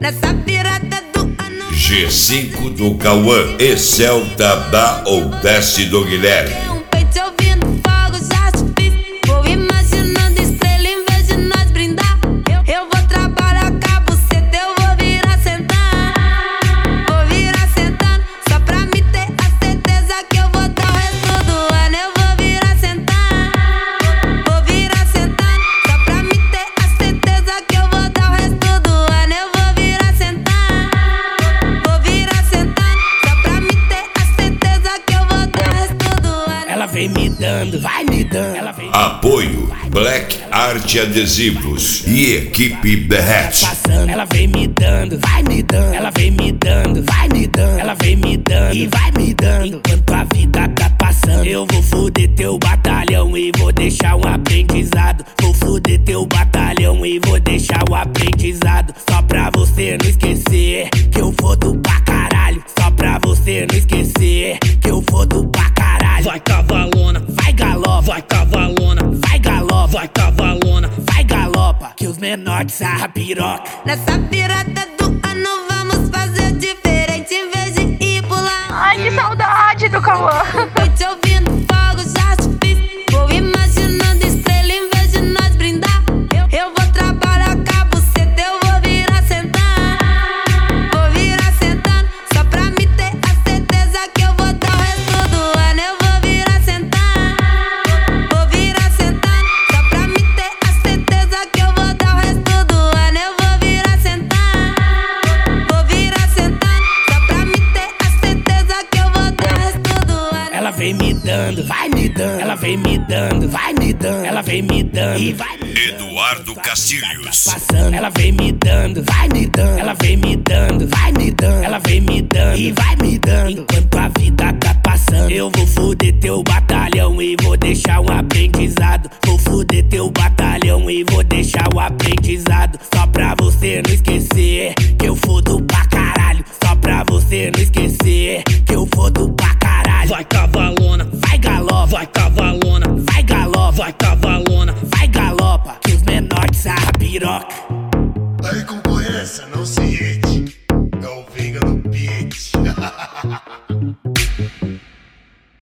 nessa virada do ano. G5 do Cauã e Celta dá ou desce do Guilherme. Um peito ouvindo fogo, já te fiz. Vou imaginando estrela em vez de nós brindar. Eu vou trabalhar com a buceta, eu vou virar sentar. Vou virar sentando, só pra me ter a certeza que eu vou dar o resto do ano. Eu vou virar sentando, vou virar sentando, só pra me ter a certeza que eu vou dar o resto do ano. Eu vou virar sentando, vou virar sentando, só pra me ter a certeza que eu vou dar o resto do ano. Ela vem me dando, vai me dando. Ela vem Apoio Black Art Adesivos e equipe Berret. passando. Ela vem me dando, vai me dando. Ela vem me dando, vai me dando. Ela vem me dando e vai me dando. Enquanto a vida tá passando, eu vou foder teu batalhão e vou deixar um aprendizado. Vou foder teu batalhão e vou deixar o aprendizado. Só pra você não esquecer que eu fodo pra caralho. Só pra você não esquecer que eu fodo pra caralho. Vai cavalona, Vai galopa, vai cavalona, vai galopa, vai cavalona. vai galopa, que os menores sarra piroca. Nessa virada do ano vamos fazer diferente em vez de ir pular. Ai, que saudade do Cauã. Tô te ouvindo fogo, já te fiz. Vou imaginando estrela em vez de nós brindar. Eu vou trabalhar com a buceta, eu vou virar sentando. Vou virar sentando, só pra me ter a certeza que eu vou dar o resto do ano. Eu vou virar sentando, vou virar sentando, só pra me ter a certeza que eu vou dar o resto do ano. Eu vou virar sentando, vou virar sentando, só pra me ter a certeza que eu vou dar o resto do ano. Ela vem me dando, vai me dando. Ela vem me dando, vai me dando. Ela vem me dando e vai me dando. Eduardo Castilhos. Passando, ela vem me dando, vai me dando. Ela vem me dando, vai me dando. Ela vem me dando e vai me dando. Enquanto a vida tá passando, eu vou foder teu batalhão e vou deixar um aprendizado. Vou foder teu batalhão e vou deixar o aprendizado. Só pra você não esquecer que eu fodo pra caralho. Só pra você não esquecer que eu fodo pra caralho. Vai cavalona, Vai galopa, vai cavalona, vai galopa, vai cavalona. vai galopa, que os menores sarra piroca. Aí com